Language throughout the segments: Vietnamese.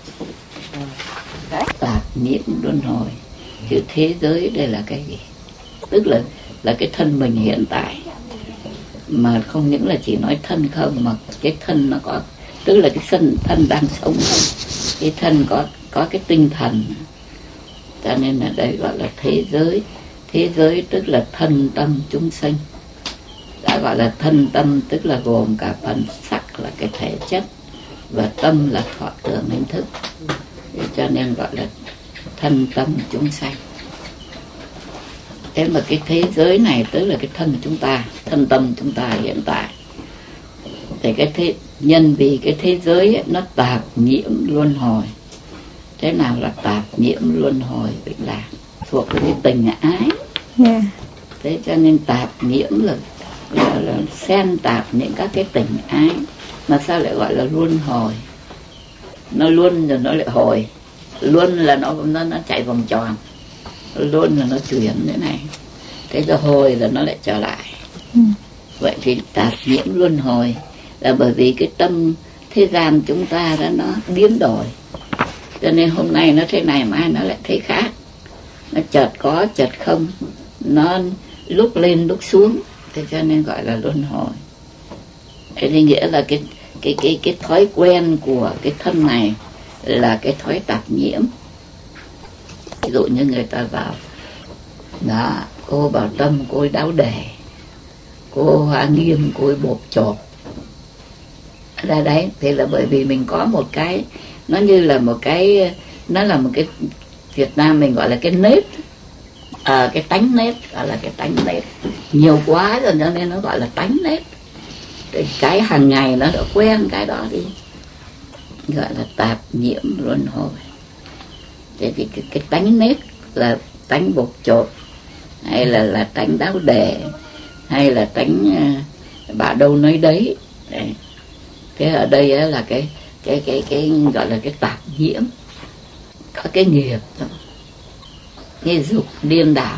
Tạp nhiễm luân hồi. Chữ thế giới đây là cái gì? Tức là cái thân mình hiện tại, mà không những là chỉ nói thân không, mà cái thân nó có, tức là cái thân đang sống, cái thân có cái tinh thần, cho nên là đây gọi là thế giới. Thế giới tức là thân tâm chúng sinh. Đã gọi là thân tâm tức là gồm cả phần sắc là cái thể chất, và tâm là thọ tưởng hình thức, cho nên gọi là thân tâm chúng sanh. Thế mà cái thế giới này tức là cái thân chúng ta, thân tâm chúng ta hiện tại. Thì nhân vì cái thế giới ấy, nó tạp nhiễm luân hồi. Thế nào là tạp nhiễm luân hồi? Vậy là thuộc về cái tình ái. Thế cho nên tạp nhiễm là xen tạp những các cái tình ái. Mà sao lại gọi là luân hồi? Nó luân rồi nó lại hồi. Luân là nó chạy vòng tròn, luân là nó chuyển thế này, thế rồi hồi là nó lại trở lại. Vậy thì tạp nhiễm luân hồi là bởi vì cái tâm thế gian chúng ta đó nó biến đổi, cho nên hôm nay nó thế này mai nó lại thế khác, nó chợt có chợt không, nó lúc lên lúc xuống, thế cho nên gọi là luân hồi. Thế thì nghĩa là cái thói quen của cái thân này là cái thói tạp nhiễm. Ví dụ như người ta bảo đó, cô Bảo Tâm cô ấy đáo để, cô Hoa Nghiêm cô ấy bộp chộp ra đấy. Thì là bởi vì mình có một cái, nó như là một cái, nó là một cái, Việt Nam mình gọi là cái nếp, cái tánh nếp, gọi là cái tánh nếp nhiều quá rồi cho nên nó gọi là tánh nếp. Cái hàng ngày nó đã quen cái đó đi, gọi là tạp nhiễm luân hồi. Thế thì cái tánh nếp là tánh bột chột, hay là tánh đáo để, hay là tánh bà đâu nói đấy. Đấy. Thế ở đây là cái gọi là cái tạp nhiễm, có cái nghiệp đó. Cái dục điên đảo.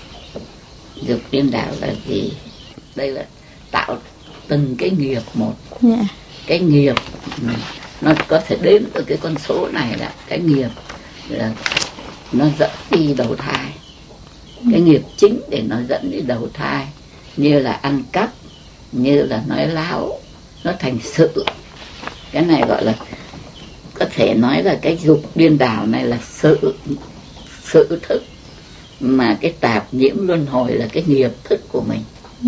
Dục điên đảo là gì? Đây là tạo từng cái nghiệp một. Cái nghiệp nó có thể đếm từ cái con số này là cái nghiệp là nó dẫn đi đầu thai. Cái nghiệp chính để nó dẫn đi đầu thai, như là ăn cắp, như là nói láo, nó thành sự. Cái này gọi là, có thể nói là cái dục điên đảo này là sự thức, mà cái tạp nhiễm luân hồi là cái nghiệp thức của mình.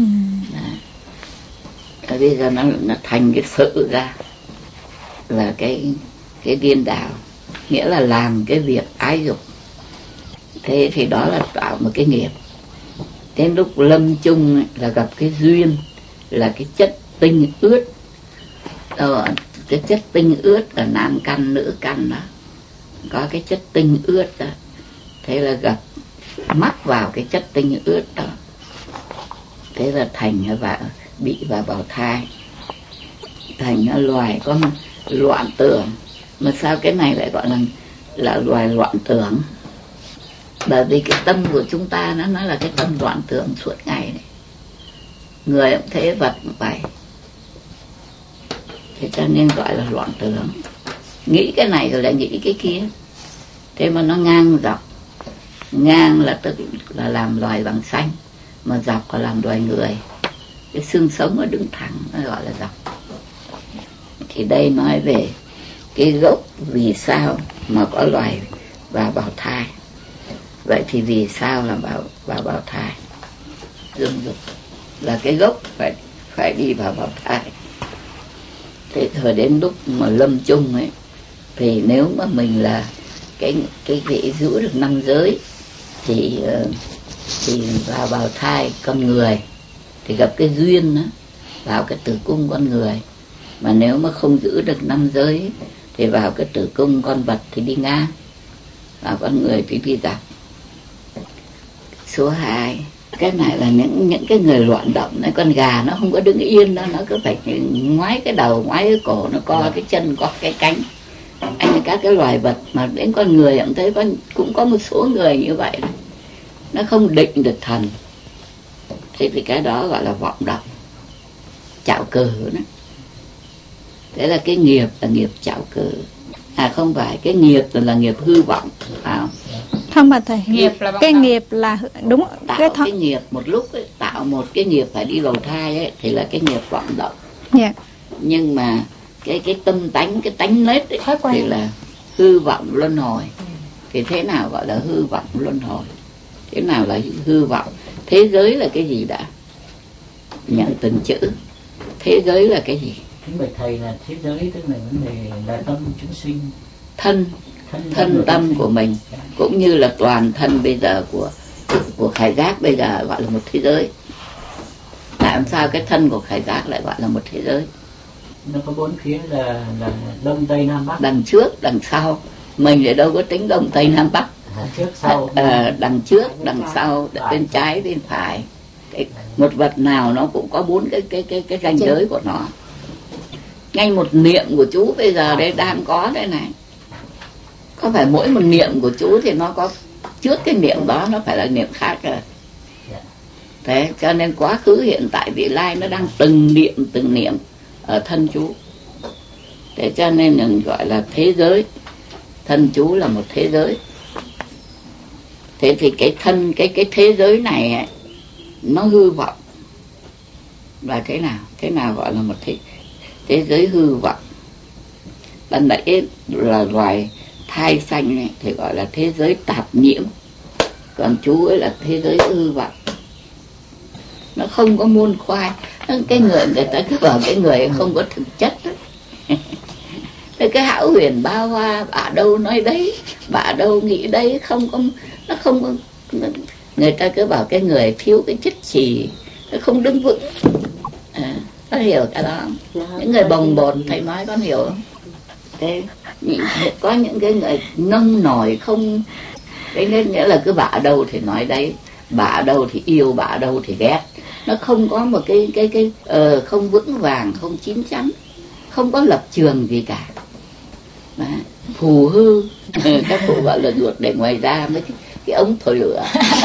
Bây giờ nó thành cái sự ra là cái điên đảo, nghĩa là làm cái việc ái dục. Thế thì đó là tạo một cái nghiệp. Đến lúc lâm chung là gặp cái duyên, là cái chất tinh ướt. Cái chất tinh ướt ở nam căn nữ căn đó, có cái chất tinh ướt đó. Thế là gặp mắc vào cái chất tinh ướt đó, thế là thành và bị vào bào thai, thành loài có loạn tưởng. Mà sao cái này lại gọi là loài loạn tưởng? Bởi vì cái tâm của chúng ta nó là cái tâm loạn tưởng suốt ngày này. Người cũng thế, vật cũng vậy. Thế cho nên gọi là loạn tưởng. Nghĩ cái này rồi lại nghĩ cái kia. Thế mà nó ngang dọc. Ngang là tức là làm loài bằng xanh, mà dọc là làm loài người. Cái xương sống nó đứng thẳng, nó gọi là dọc. Thì đây nói về cái gốc vì sao mà có loài vào bào thai. Vậy thì vì sao là vào bào thai? Dương dục là cái gốc phải đi vào bào thai. Thế thời đến lúc mà lâm chung ấy, thì nếu mà mình là cái vị giữ được 5 giới thì vào bào thai con người thì gặp cái duyên đó, vào cái tử cung con người. Mà nếu mà không giữ được 5 giới thì vào cái tử cung con vật thì đi ngang, vào con người thì đi dọc. Số 2, cái này là những cái người loạn động này. Con gà nó không có đứng yên đó, nó cứ phải ngoái cái đầu, ngoái cái cổ, nó co cái chân, co cái cánh. Anh các cái loài vật mà đến con người cũng thấy cũng có một số người như vậy đó. Nó không định được thần. Thế thì cái đó gọi là vọng động, chạo cờ đó. Thế là cái nghiệp là nghiệp chạo cờ. Không phải, cái nghiệp là nghiệp hư vọng. Không mà thầy, cái nghiệp là đúng tạo cái nghiệp một lúc ấy, tạo một cái nghiệp phải đi đầu thai ấy, thì là cái nghiệp vọng động. Nhưng mà cái tâm tánh, cái tánh nết ấy, thì là hư vọng luân hồi. Thì thế nào gọi là hư vọng luân hồi? Thế nào là hư vọng? Thế giới là cái gì đã? Nhận từng chữ. Thế giới là cái gì? Kính bạch thầy, là thế giới tức là vấn đề là tâm chúng sinh. Thân tâm của mình, cũng như là toàn thân bây giờ của Khải Giác bây giờ gọi là một thế giới. Làm sao cái thân của Khải Giác lại gọi là một thế giới? Nó có bốn phía là đông tây nam bắc. Đằng trước, đằng sau. Mình lại đâu có tính đông tây nam bắc. Trước sau. Đằng trước, đằng sau, bên trái, bên phải. Một vật nào nó cũng có bốn cái ranh giới của nó. Ngay một niệm của chú bây giờ đây đang có đây này. Có phải mỗi một niệm của chú thì nó có trước cái niệm đó nó phải là niệm khác rồi. Thế cho nên quá khứ, hiện tại, vị lai nó đang từng niệm ở thân chú. Thế cho nên mình gọi là thế giới. Thân chú là một thế giới. Thế thì cái thân, cái thế giới này ấy, nó hư vọng là thế nào? Thế nào gọi là một thế giới hư vọng? Ban nãy là loài thai sanh này thì gọi là thế giới tạp nhiễm. Còn chú ấy là thế giới hư vọng. Nó không có muôn khoai. Cái người ta cứ bảo cái người không có thực chất đó. Cái hão huyền ba hoa, bà đâu nói đấy, bà đâu nghĩ đấy, nó không có. Người ta cứ bảo cái người thiếu cái chất xì, nó không đứng vững. Có hiểu cái đó không? Những người bồng bột thầy nói con hiểu không? Thế có những cái người nông nổi không, cái nghĩa là cứ bả đâu thì nói đấy, bả đâu thì yêu, bả đâu thì ghét. Nó không có một cái không vững vàng, không chín chắn, không có lập trường gì cả. Đó. Phù hư. Các cụ gọi là ruột để ngoài ra mấy cái ống thổi lửa.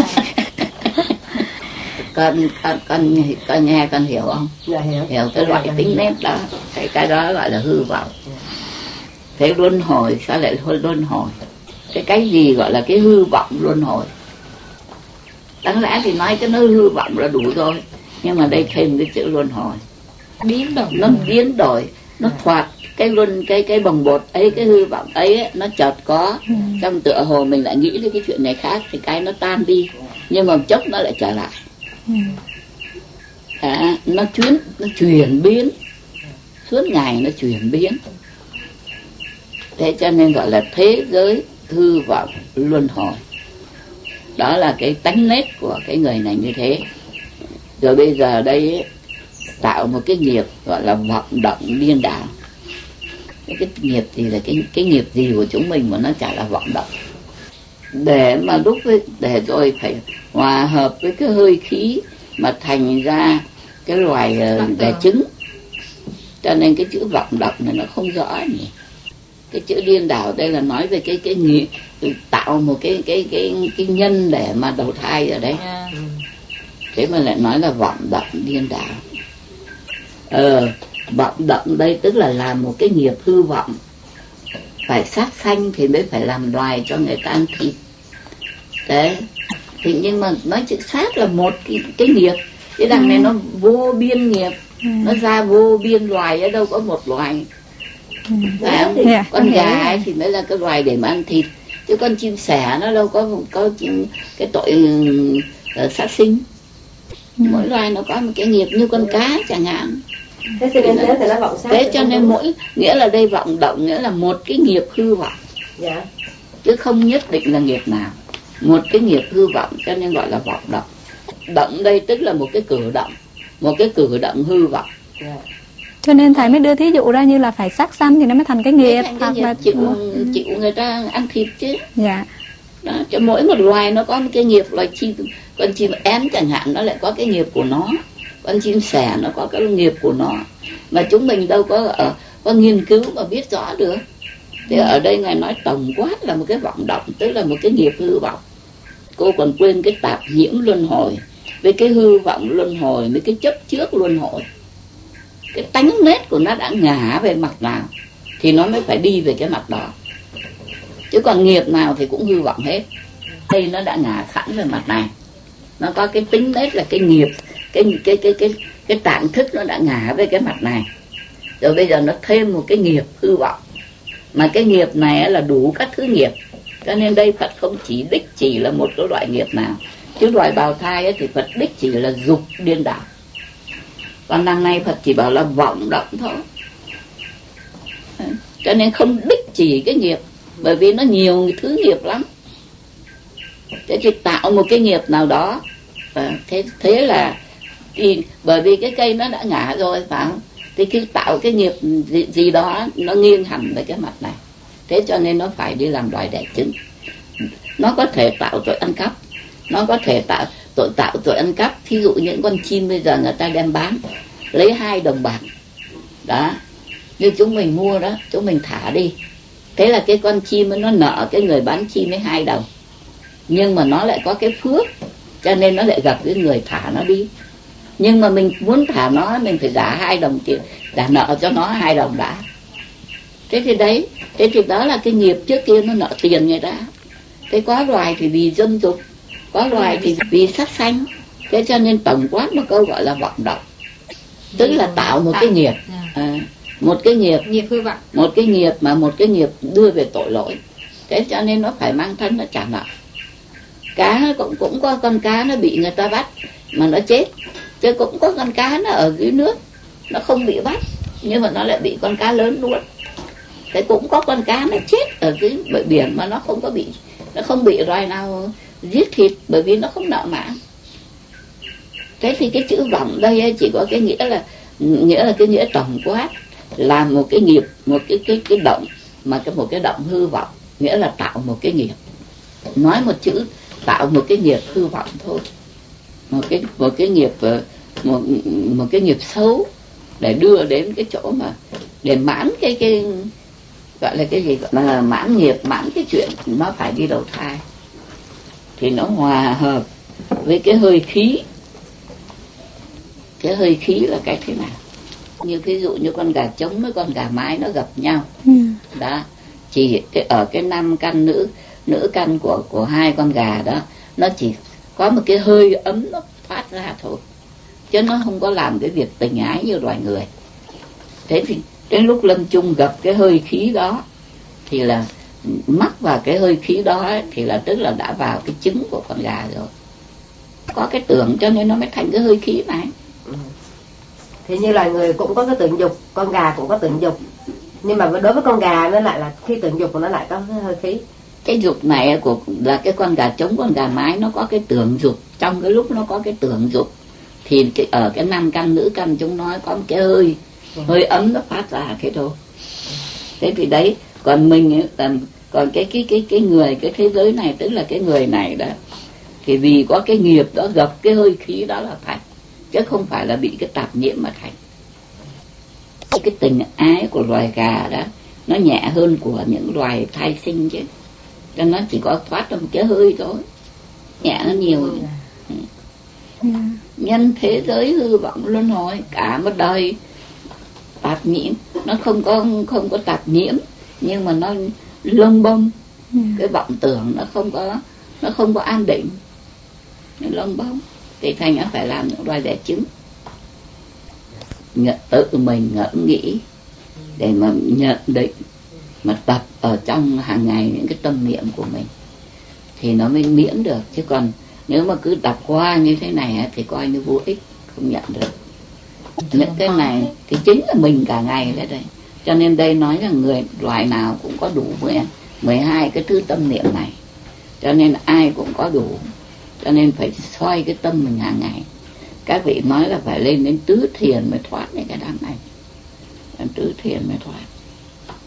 Con nghe con hiểu không? Dạ, hiểu cái loại tính nét đó. Cái đó gọi là hư vọng. Thế luân hồi sao lại luân hồi? Cái gì gọi là cái hư vọng luân hồi? Đáng lẽ thì nói cái nó hư vọng là đủ rồi, nhưng mà đây thêm cái chữ luân hồi. Nó biến đổi, nó thoạt cái bồng bột ấy, cái hư vọng ấy, nó chợt có, trong tựa hồ mình lại nghĩ đến cái chuyện này khác thì cái nó tan đi, nhưng mà chốc nó lại trở lại. Nó chuyển biến suốt ngày, nó chuyển biến. Thế cho nên gọi là thế giới hư vọng luân hồi. Đó là cái tánh nết của cái người này như thế. Rồi bây giờ đây tạo một cái nghiệp gọi là vọng động điên đảo. Cái nghiệp gì là cái nghiệp gì của chúng mình mà nó chả là vọng động. Để mà lúc ấy, để rồi phải hòa hợp với cái hơi khí mà thành ra cái loài đẻ trứng. Cho nên cái chữ vọng động này nó không rõ nhỉ. Cái chữ điên đảo đây là nói về cái nghiệp, tạo một cái nhân để mà đầu thai ở đây. Thế mà lại nói là vọng động điên đảo. Vọng động đây tức là làm một cái nghiệp hư vọng. Phải sát sanh thì mới phải làm loài cho người ta ăn thịt. Đấy. Thì nhưng mà nói chữ sát là một cái nghiệp. Cái đằng này nó vô biên nghiệp. Nó ra vô biên loài, ở đâu có một loài. Con gà ấy thì mới là cái loài để mà ăn thịt, chứ con chim sẻ nó đâu có cái tội sát sinh. Mỗi loài nó có một cái nghiệp, như con cá chẳng hạn. Thế cho nên nghĩa là đây vọng động nghĩa là một cái nghiệp hư vọng. Chứ không nhất định là nghiệp nào. Một cái nghiệp hư vọng cho nên gọi là vọng động. Động đây tức là một cái cử động, một cái cử động hư vọng. Cho nên thầy mới đưa thí dụ ra như là phải sát sanh thì nó mới thành cái nghiệp, hoặc là chịu người ta ăn thịt chứ. Đó, cho mỗi một loài nó có một cái nghiệp. Loài chim, con chim én chẳng hạn, nó lại có cái nghiệp của nó. Con chim sẻ nó có cái nghiệp của nó. Mà chúng mình đâu có nghiên cứu mà biết rõ được. Thế ở đây Ngài nói tổng quát là một cái vọng động, tức là một cái nghiệp hư vọng. Cô còn quên cái tạp nhiễm luân hồi, với cái hư vọng luân hồi, với cái chấp trước luân hồi. Cái tánh nết của nó đã ngả về mặt nào thì nó mới phải đi về cái mặt đó. Chứ còn nghiệp nào thì cũng hư vọng hết. Đây nó đã ngả sẵn về mặt này, nó có cái tính nết là cái nghiệp, cái tạng thức nó đã ngả về cái mặt này, rồi bây giờ nó thêm một cái nghiệp hư vọng, mà cái nghiệp này là đủ các thứ nghiệp. Cho nên đây Phật không chỉ đích chỉ là một cái loại nghiệp nào, chứ loại bào thai thì Phật đích chỉ là dục điên đảo, còn đằng này Phật chỉ bảo là vọng động thôi. Cho nên không đích chỉ cái nghiệp, bởi vì nó nhiều thứ nghiệp lắm. Thế thì tạo một cái nghiệp nào đó, thế là thì bởi vì cái cây nó đã ngã rồi, phải không? Thì khi tạo cái nghiệp gì đó nó nghiêng hẳn về cái mặt này, thế cho nên nó phải đi làm loài đẻ trứng. Nó có thể tạo tội ăn cắp, nó có thể tạo tội ăn cắp. Thí dụ những con chim bây giờ người ta đem bán lấy 2 đồng bạc đó, như chúng mình mua đó, chúng mình thả đi, thế là cái con chim nó nợ cái người bán chim với 2 đồng, nhưng mà nó lại có cái phước, cho nên nó lại gặp cái người thả nó đi. Nhưng mà mình muốn thả nó, mình phải trả 2 đồng tiền, trả nợ cho nó 2 đồng đã. Thế thì đó là cái nghiệp trước kia nó nợ tiền người ta. Thế có loài thì vì dâm dục, có loài thì vì sát sanh. Thế cho nên tổng quát một câu gọi là vọng động, tức là tạo một cái nghiệp, một cái nghiệp hư vọng, một cái nghiệp đưa về tội lỗi. Thế cho nên nó phải mang thân nó trả nợ. Cá cũng có con cá nó bị người ta bắt mà nó chết, chứ cũng có con cá nó ở dưới nước nó không bị bắt, nhưng mà nó lại bị con cá lớn nuốt. Thế cũng có con cá nó chết ở dưới biển mà nó không bị loài nào giết thịt, bởi vì nó không nợ mạng. Thế thì cái chữ vọng đây chỉ có cái nghĩa là cái nghĩa tổng quát, làm một cái nghiệp, một cái động, mà một cái động hư vọng, nghĩa là tạo một cái nghiệp. Nói một chữ tạo một cái nghiệp hư vọng thôi, một cái nghiệp xấu để đưa đến cái chỗ mà để mãn cái gọi là cái gì, gọi là mãn nghiệp, mãn cái chuyện nó phải đi đầu thai, thì nó hòa hợp với cái hơi khí. Cái hơi khí là cái thế nào? Như ví dụ như con gà trống với con gà mái nó gặp nhau đó, chỉ ở cái nam căn nữ căn của 2 con gà đó, nó chỉ có một cái hơi ấm nó phát ra thôi, chứ nó không có làm cái việc tình ái như loài người. Thế thì đến lúc lâm chung gặp cái hơi khí đó, thì là mắc vào cái hơi khí đó ấy, thì là tức là đã vào cái trứng của con gà rồi. Có cái tưởng cho nên nó mới thành cái hơi khí này. Thì như loài người cũng có cái tưởng dục, con gà cũng có tưởng dục, nhưng mà đối với con gà nó lại là khi tưởng dục của nó lại có cái hơi khí. Cái dục này là cái con gà trống, con gà mái nó có cái tưởng dục, trong cái lúc nó có cái tưởng dục thì ở cái nam căn nữ căn chúng nó có một cái hơi ấm nó phát ra thế thôi. Thế thì đấy, còn mình còn cái người, cái thế giới này, tức là cái người này đó, thì vì có cái nghiệp đó gặp cái hơi khí đó là thành, chứ không phải là bị cái tạp nhiễm mà thành. Cái tình ái của loài gà đó nó nhẹ hơn của những loài thai sinh chứ, cho nó chỉ có thoát ra một cái hơi thôi, nhẹ hơn nhiều. Nhân thế giới hư vọng luân hồi, cả một đời tạp nhiễm, nó không có tạp nhiễm, nhưng mà nó lông bông. Cái vọng tưởng nó không có an định, nó lông bông, thì thành nó phải làm những loài đẻ trứng. Tự mình ngẫm nghĩ để mà nhận định, mà tập ở trong hàng ngày những cái tâm niệm của mình, thì nó mới miễn được. Chứ còn nếu mà cứ đọc qua như thế này thì coi như vô ích, không nhận được. Những cái này thì chính là mình cả ngày đấy đây. Cho nên đây nói là người loài nào cũng có đủ 12 cái thứ tâm niệm này, cho nên ai cũng có đủ. Cho nên phải soi cái tâm mình hàng ngày. Các vị nói là phải lên đến tứ thiền mới thoát những cái đám này, tứ thiền mới thoát.